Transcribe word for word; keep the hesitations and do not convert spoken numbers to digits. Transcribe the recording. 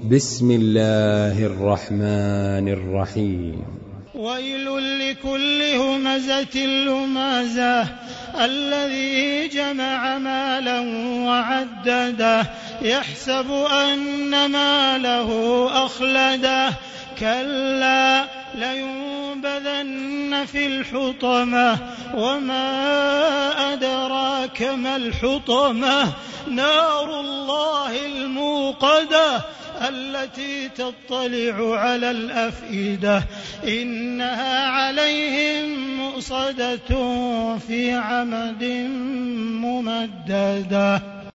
بسم الله الرحمن الرحيم. ويل لكل همزة لمزة الذي جمع مالا وعدده يحسب أن ماله أخلده كلا لينبذن في الحطمة وما أدراك ما الحطمة نار الله الموقدة التي تطلع على الأفئدة إنها عليهم مؤصدة في عمد ممددة.